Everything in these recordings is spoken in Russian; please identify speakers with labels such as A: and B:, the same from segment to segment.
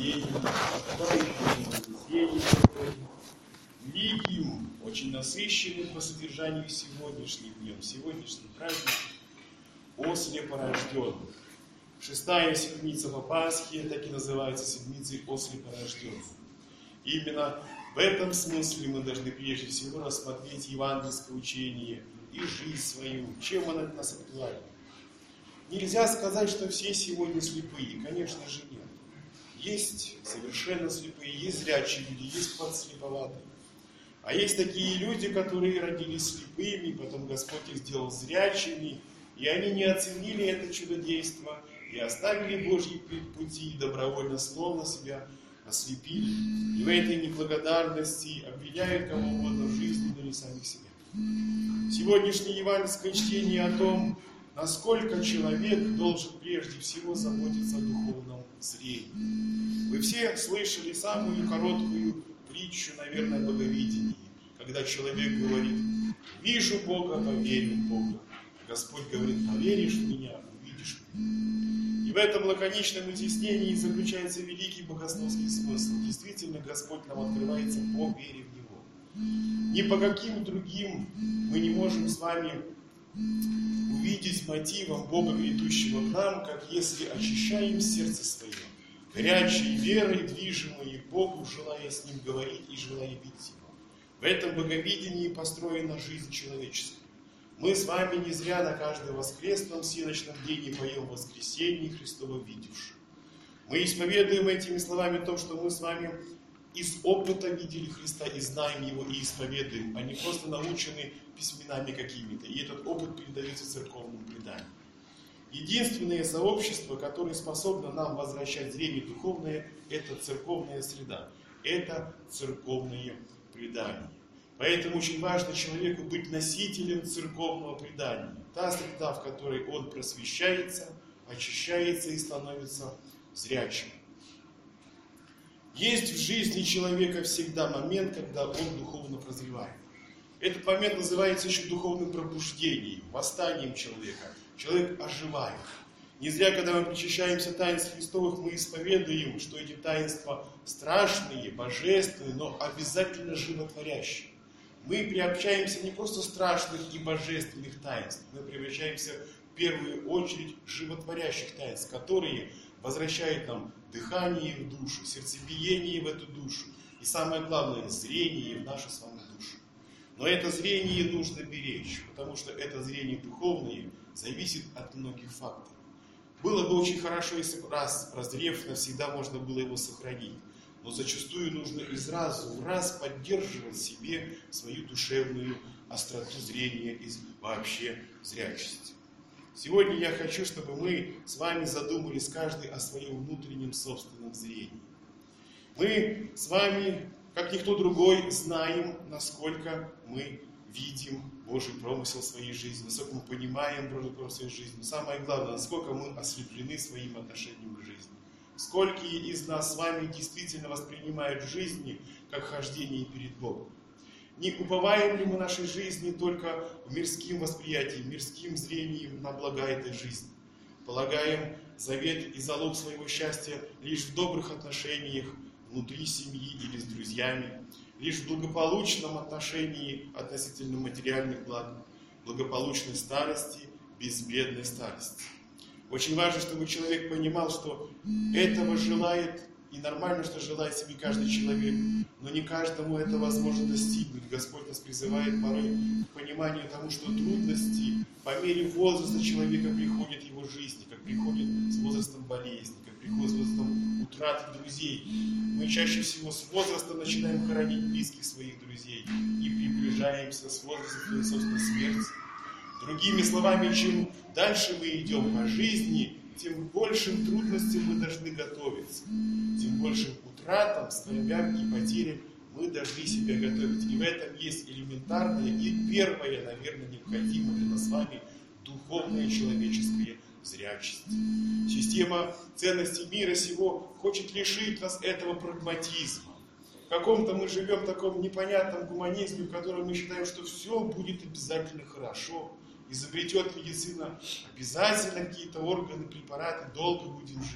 A: благословением, великим, очень насыщенным по содержанию сегодняшним днем, сегодняшний праздник ослепорожденных. Шестая седмица по Пасхе так и называется седмицей ослепорожденных. Именно в этом смысле мы должны прежде всего рассмотреть евангельское учение и жизнь свою, чем оно от нас актуально. Нельзя сказать, что все сегодня слепые, конечно же нет. Есть совершенно слепые, есть зрячие люди, есть подслеповатые. А есть такие люди, которые родились слепыми, потом Господь их сделал зрячими, и они не оценили это чудодейство, и оставили Божьи пути, и добровольно снова себя ослепили. И в этой неблагодарности обвиняют кого угодно в жизни, но не самих себя. Сегодняшнее евангельское чтение о том, насколько человек должен прежде всего заботиться о духовном зрении. Вы все слышали самую короткую притчу, наверное, о боговидении, когда человек говорит: «Вижу Бога, поверю в Бога». Господь говорит: «Поверишь в меня, увидишь меня». И в этом лаконичном изъяснении заключается великий богословский смысл. Действительно, Господь нам открывается по вере в Него. Ни по каким другим мы не можем с вами увидеть мотивом Бога, грядущего к нам, как если очищаем сердце свое, горячей верой, движимой Богу, желая с Ним говорить и желая видеть Его. В этом боговидении построена жизнь человеческая. Мы с вами не зря на каждом воскресном всеночном дне поем воскресенье Христово видевши. Мы исповедуем этими словами то, что мы с вами из опыта видели Христа и знаем Его и исповедуем, а не просто научены письменами какими-то. И этот опыт передается церковным преданиям. Единственное сообщество, которое способно нам возвращать зрение духовное, это церковная среда, это церковные предания. Поэтому очень важно человеку быть носителем церковного предания. Та среда, в которой он просвещается, очищается и становится зрячим. Есть в жизни человека всегда момент, когда он духовно прозревает. Этот момент называется еще духовным пробуждением, восстанием человека. Человек оживает. Не зря, когда мы причащаемся таинств Христовых, мы исповедуем, что эти таинства страшные, божественные, но обязательно животворящие. Мы приобщаемся не просто страшных и божественных таинств, мы приобщаемся в первую очередь животворящих таинств, которые возвращают нам дыхание в душу, сердцебиение в эту душу и самое главное, зрение в нашу с вами душу. Но это зрение нужно беречь, потому что это зрение духовное зависит от многих факторов. Было бы очень хорошо, если раз прозрев, навсегда можно было его сохранить. Но зачастую нужно из раза в раз поддерживать в себе свою душевную остроту зрения и вообще зрячесть. Сегодня я хочу, чтобы мы с вами задумались каждый о своем внутреннем собственном зрении. Мы с вами, как никто другой, знаем, насколько мы видим Божий промысел в своей жизни, насколько мы понимаем Божий промысел в своей жизни. Но самое главное, насколько мы ослеплены своим отношением к жизни. Сколько из нас с вами действительно воспринимают жизнь как хождение перед Богом. Не уповаем ли мы нашей жизни только в мирским восприятием, мирским зрением на блага этой жизни? Полагаем завет и залог своего счастья лишь в добрых отношениях внутри семьи или с друзьями, лишь в благополучном отношении относительно материальных благ, благополучной старости, безбедной старости. Очень важно, чтобы человек понимал, что этого желает, и нормально, что желает себе каждый человек, но не каждому это возможно достигнуть. Господь нас призывает порой к пониманию тому, что трудности по мере возраста человека приходят в его жизни, как приходит с возрастом болезни, как приходит с возрастом утраты друзей. Мы чаще всего с возраста начинаем хоронить близких своих друзей и приближаемся с возрастом к собственной смерти. Другими словами, чем дальше мы идем по жизни, тем большим трудностям мы должны готовиться, тем большим утратам, скорбям и потерям мы должны себя готовить. И в этом есть элементарная и первая, наверное, необходимая для нас с вами духовная человеческая зрячесть. Система ценностей мира сего хочет лишить нас этого прагматизма. В каком-то мы живем в таком непонятном гуманизме, в котором мы считаем, что все будет обязательно хорошо. Изобретет медицина обязательно какие-то органы, препараты, долго будем жить.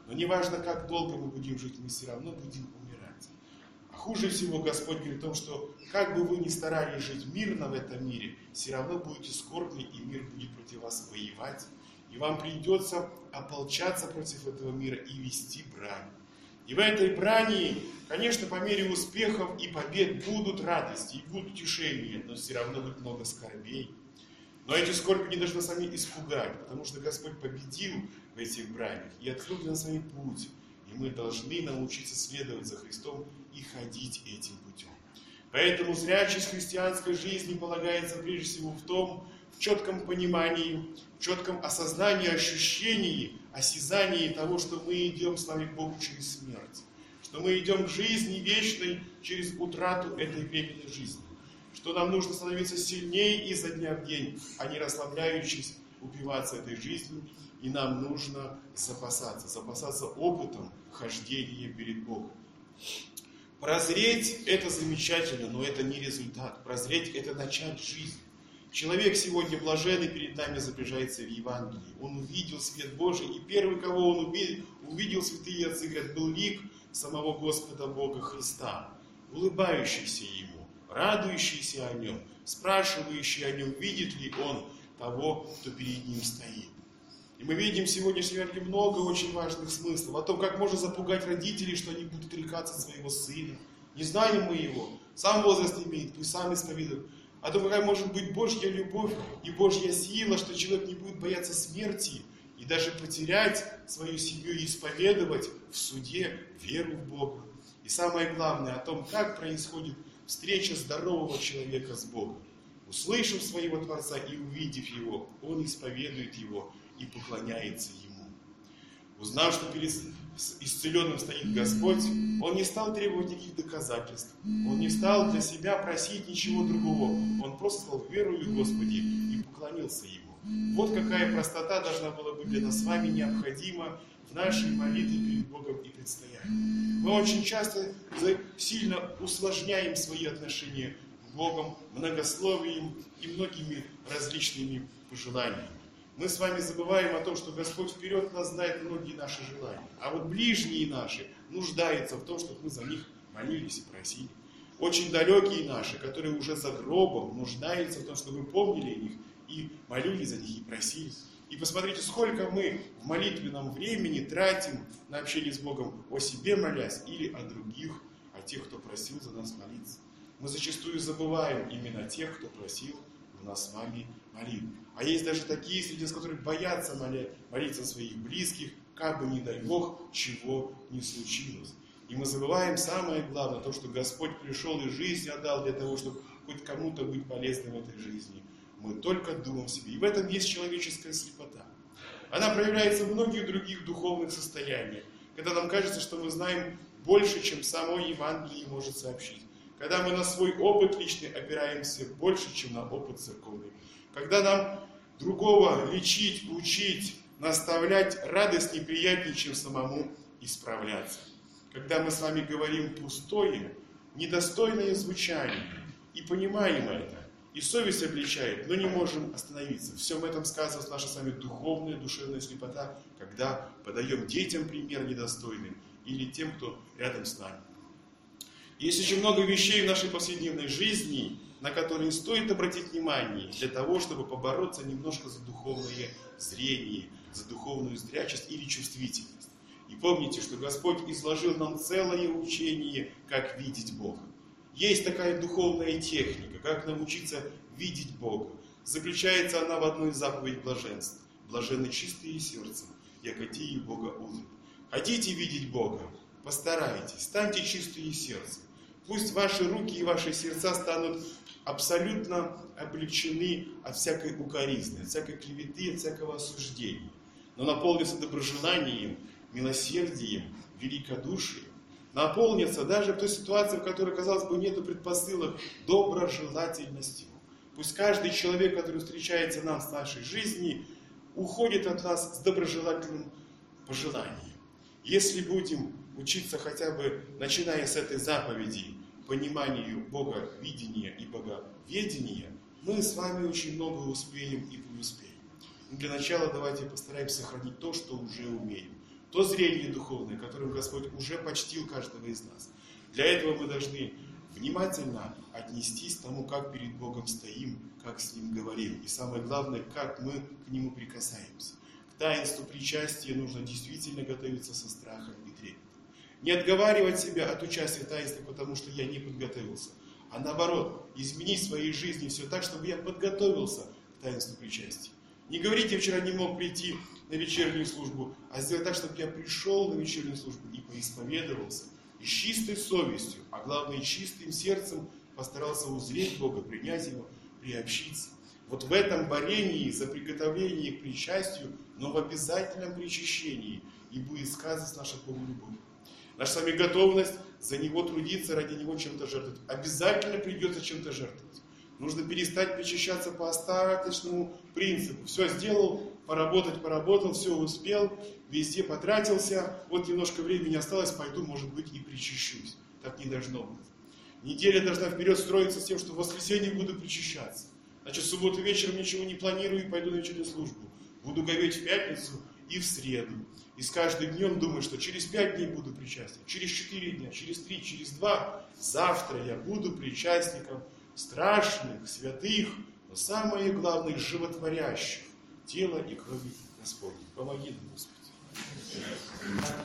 A: Но неважно, как долго мы будем жить, мы все равно будем умирать. А хуже всего Господь говорит о том, что как бы вы ни старались жить мирно в этом мире, все равно будете скорбны, и мир будет против вас воевать. И вам придется ополчаться против этого мира и вести брань. И в этой брани, конечно, по мере успехов и побед будут радости, и будут утешения, но все равно будет много скорбей. Но эти скорби не должны сами испугать, потому что Господь победил в этих бранях и открыл для нас с вами путь. И мы должны научиться следовать за Христом и ходить этим путем. Поэтому зрячесть христианской жизни полагается прежде всего в четком понимании, в четком осознании, ощущении, осязании того, что мы идем с вами к Богу через смерть, что мы идем к жизни вечной через утрату этой временной жизни, что нам нужно становиться сильнее изо дня в день, а не расслабляючись, упиваться этой жизнью, и нам нужно запасаться опытом хождения перед Богом. Прозреть – это замечательно, но это не результат. Прозреть – это начать жизнь. Человек сегодня блаженный перед нами запряжается в Евангелии. Он увидел свет Божий, и первый, кого он увидел, святые отцы говорят, был лик самого Господа Бога Христа, улыбающийся Ему, радующийся о Нем, спрашивающий о Нем, видит ли Он того, кто перед Ним стоит. И мы видим в сегодняшнем Евангелии много очень важных смыслов. О том, как можно запугать родителей, что они будут отрекаться от своего сына. Не знаем мы его. Сам возраст имеет, пусть сам исповедует. О том, какая может быть Божья любовь и Божья сила, что человек не будет бояться смерти и даже потерять свою семью и исповедовать в суде веру в Бога. И самое главное, о том, как происходит встреча здорового человека с Богом. Услышав своего Творца и увидев Его, он исповедует Его и поклоняется Ему. Узнав, что перед исцеленным стоит Господь, он не стал требовать никаких доказательств. Он не стал для себя просить ничего другого. Он просто сказал: верую в Господи, и поклонился Ему. Вот какая простота должна была быть для нас с вами необходима в нашей молитве перед Богом и предстоянии. Мы очень часто сильно усложняем свои отношения с Богом многословием и многими различными пожеланиями. Мы с вами забываем о том, что Господь вперед нас знает многие наши желания. А вот ближние наши нуждаются в том, чтобы мы за них молились и просили. Очень далекие наши, которые уже за гробом, нуждаются в том, чтобы мы помнили о них и молились за них и просили. И посмотрите, сколько мы в молитвенном времени тратим на общение с Богом, о себе молясь или о других, о тех, кто просил за нас молиться. Мы зачастую забываем именно тех, кто просил у нас с вами молитву. А есть даже такие среди нас, которые боятся молиться о своих близких, как бы, не дай Бог, чего не случилось. И мы забываем самое главное, то, что Господь пришел и жизнь отдал для того, чтобы хоть кому-то быть полезным в этой жизни. Мы только думаем себе. И в этом есть человеческая слепота. Она проявляется в многих других духовных состояниях. Когда нам кажется, что мы знаем больше, чем само Евангелие может сообщить. Когда мы на свой опыт личный опираемся больше, чем на опыт церковный. Когда нам другого лечить, учить, наставлять радостнее, приятнее, чем самому исправляться. Когда мы с вами говорим пустое, недостойное звучание, и понимаем это, и совесть обличает, но не можем остановиться. В всем этом сказывается наша с вами духовная, душевная слепота, когда подаем детям пример недостойным или тем, кто рядом с нами. Есть очень много вещей в нашей повседневной жизни, на которые стоит обратить внимание для того, чтобы побороться немножко за духовное зрение, за духовную зрячесть или чувствительность. И помните, что Господь изложил нам целое учение, как видеть Бога. Есть такая духовная техника, как научиться видеть Бога. Заключается она в одной заповеди блаженства. Блаженны чистые сердцем, якотии Бога узрят. Хотите видеть Бога? Постарайтесь, станьте чистые сердцем. Пусть ваши руки и ваши сердца станут абсолютно облегчены от всякой укоризны, от всякой клеветы, от всякого осуждения. Но наполнятся доброжеланием, милосердием, великодушием. Наполнятся даже в той ситуации, в которой, казалось бы, нет предпосылок, доброжелательностью. Пусть каждый человек, который встречается нам в нашей жизни, уходит от нас с доброжелательным пожеланием. Если будем учиться хотя бы, начиная с этой заповеди, пониманию Бога видения и боговедения, мы с вами очень много успеем и преуспеем. Но для начала давайте постараемся сохранить то, что уже умеем. то зрение духовное, которым Господь уже почтил каждого из нас. Для этого мы должны внимательно отнестись к тому, как перед Богом стоим, как с Ним говорим. И самое главное, как мы к Нему прикасаемся. К таинству причастия нужно действительно готовиться со страхом и трепетом. Не отговаривать себя от участия в таинстве, потому что я не подготовился, а наоборот, изменить в своей жизни все так, чтобы я подготовился к таинству причастия. Не говорите, я вчера не мог прийти на вечернюю службу, а сделать так, чтобы я пришел на вечернюю службу и поисповедовался, и с чистой совестью, а главное, чистым сердцем постарался узреть Бога, принять Его, приобщиться. Вот в этом борении за приготовление к причастию, но в обязательном причащении и будет сказана наша Богу любовь. Наша с вами готовность за Него трудиться, ради Него чем-то жертвовать. Обязательно придется чем-то жертвовать. Нужно перестать причащаться по остаточному принципу. Все сделал, поработал, все успел, везде потратился. Вот немножко времени осталось, пойду, может быть, и причащусь. Так не должно быть. Неделя должна вперед строиться с тем, что в воскресенье буду причащаться. Значит, в субботу вечером ничего не планирую и пойду на вечернюю службу. Буду говеть в пятницу и в среду. И с каждым днем думаю, что через 5 дней буду причастен, через 4 дня, через 3, через 2. Завтра я буду причастником страшных, святых, но самое главное, животворящих тела и крови Господней. Помоги нам, Господи.